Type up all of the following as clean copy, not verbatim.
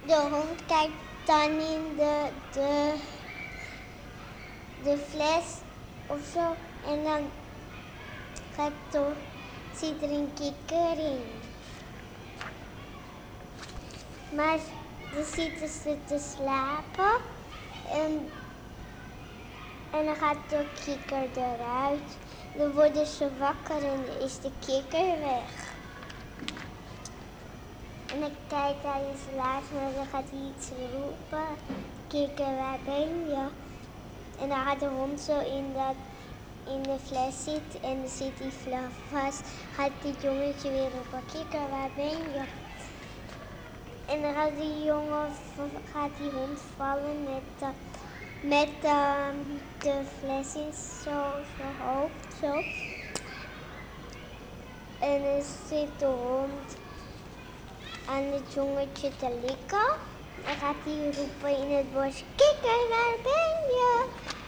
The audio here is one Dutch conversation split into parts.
de hond kijkt dan in de fles of zo. En dan zit er een kikker in. Maar dan zitten ze te slapen. En dan gaat de kikker eruit. Dan worden ze wakker en dan is de kikker weg. En dan kijkt hij in zijn laars en dan gaat hij iets roepen. Kikker, waar ben je? En dan gaat de hond zo in de fles zitten en dan zit hij vast. Gaat dit jongetje weer roepen, kikker, waar ben je? En dan gaat die hond vallen met de fles in zijn hoofd. Zo. En dan zit de hond aan het jongetje te likken. Dan gaat hij roepen in het bos, kikker, waar ben je?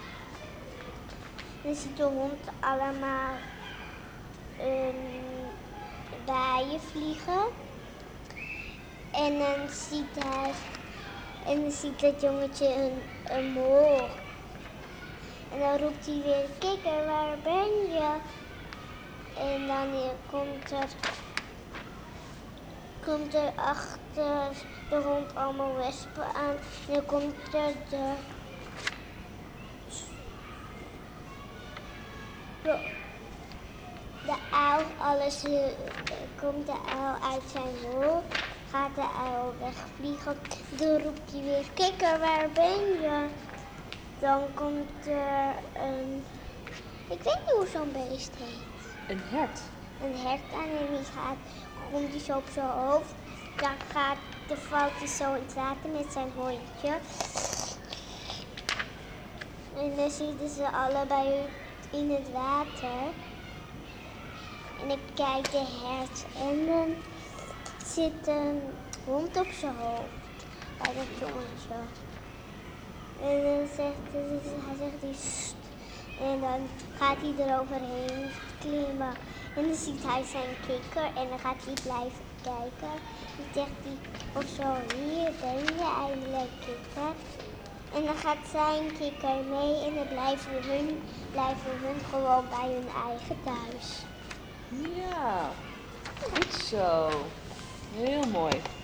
Dan ziet de hond allemaal bijen vliegen. En dan ziet dat jongetje een mol. En dan roept hij weer, kikker, waar ben je? En dan komt er achter de hond allemaal wespen aan. En dan komt er de uil, komt de uil uit zijn hol. Gaat de uil wegvliegen. Dan roept hij weer, kikker, waar ben je? Dan komt er ik weet niet hoe zo'n beest heet. Een hert. Een hert aan en die komt hij zo op zijn hoofd. Dan valt hij zo in het water met zijn hondje. En dan zitten ze allebei in het water. En dan kijkt de hert en dan zit een hond op zijn hoofd bij dat jongetje. En dan zegt hij sst. En dan gaat hij eroverheen klimmen. En dan ziet hij zijn kikker en dan gaat hij blijven kijken. Dan zegt hij of zo, hier ben je eindelijk, kikker. En dan gaat zijn kikker mee en dan blijven hun gewoon bij hun eigen thuis. Ja, goed zo. Heel mooi.